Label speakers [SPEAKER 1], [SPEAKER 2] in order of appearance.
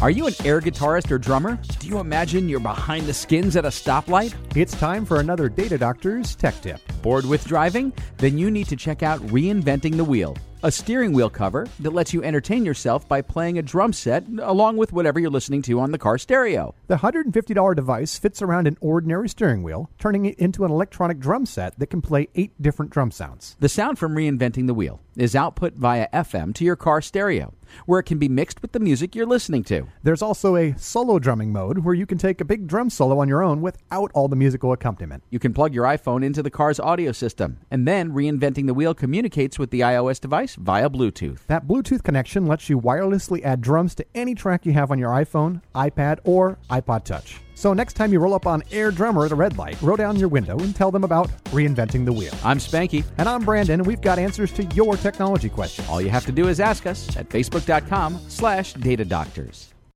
[SPEAKER 1] Are you an air guitarist or drummer? Do you imagine you're behind the skins at a stoplight?
[SPEAKER 2] It's time for another Data Doctors Tech Tip.
[SPEAKER 1] Bored with driving? Then you need to check out Reinventing the Wheel, a steering wheel cover that lets you entertain yourself by playing a drum set along with whatever you're listening to on the car stereo.
[SPEAKER 2] The $150 device fits around an ordinary steering wheel, turning it into an electronic drum set that can play 8 different drum sounds.
[SPEAKER 1] The sound from Reinventing the Wheel is output via FM to your car stereo, where it can be mixed with the music you're listening to.
[SPEAKER 2] There's also a solo drumming mode where you can take a big drum solo on your own without all the musical accompaniment.
[SPEAKER 1] You can plug your iPhone into the car's audio system, and then Reinventing the Wheel communicates with the iOS device via Bluetooth.
[SPEAKER 2] That Bluetooth connection lets you wirelessly add drums to any track you have on your iPhone, iPad, or iPod Touch. So next time you roll up on Air Drummer at a red light, roll down your window and tell them about Reinventing the Wheel.
[SPEAKER 1] I'm Spanky.
[SPEAKER 2] And I'm Brandon, and we've got answers to your technology questions.
[SPEAKER 1] All you have to do is ask us at facebook.com/datadoctors.